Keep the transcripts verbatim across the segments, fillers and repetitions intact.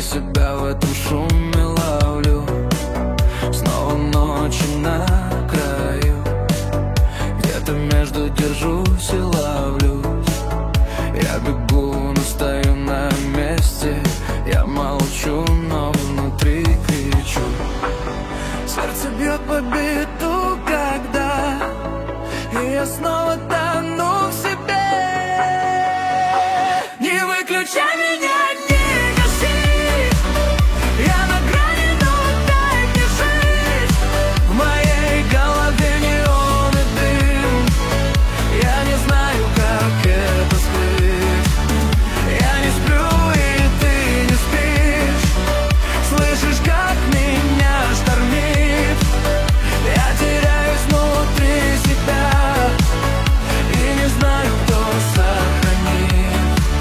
себя в этом шуме ловлю. Снова ночи на краю, где-то между держусь и ловлюсь. Я бегу, но стою на месте. Я молчу, но внутри кричу. Сердце бьет по биту, когда и я снова тону в себе. Не выключай меня, не гаси. Я на грани, но дай мне жить. В моей голове неон и дым. Я не знаю, как это скрыть. Я не сплю, и ты не спишь. Слышишь, как меня штормит. Я теряюсь внутри себя и не знаю, кто сохранит.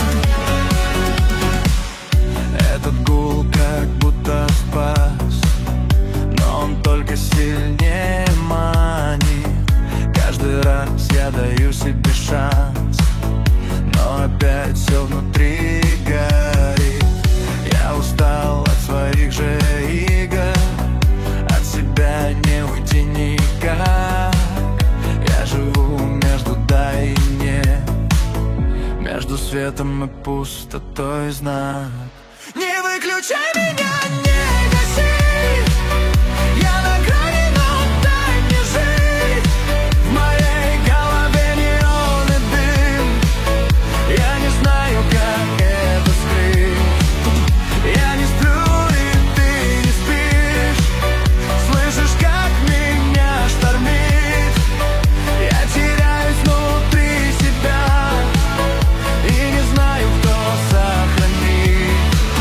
Этот гул как будто спас, но он только сильнее манит. Каждый раз я даю себе шанс, но опять все внутри горит. Я устал от своих же игр, от себя не уйти никак. Я живу между да и нет, между светом и пустотой знак. Не выключай меня, не гаси. Я на грани, но дай мне жить. В моей голове неон и дым. Я не знаю, как это скрыть. Я не сплю, и ты не спишь. Слышишь, как меня штормит. Я теряюсь внутри себя и не знаю, кто сохранит.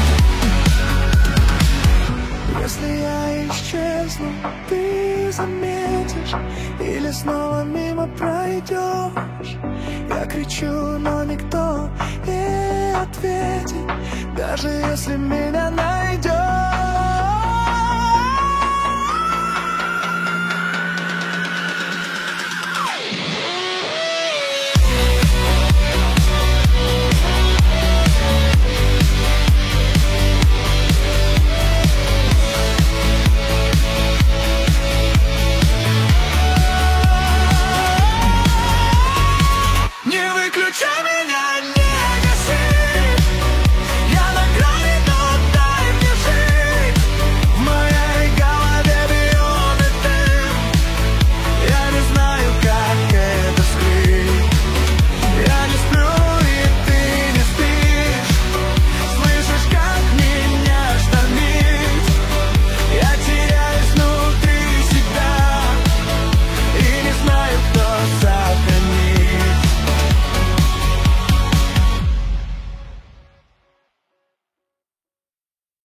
Если я исчезну, ты заметишь или снова мимо пройдешь. Я кричу, но никто не ответит, даже если меня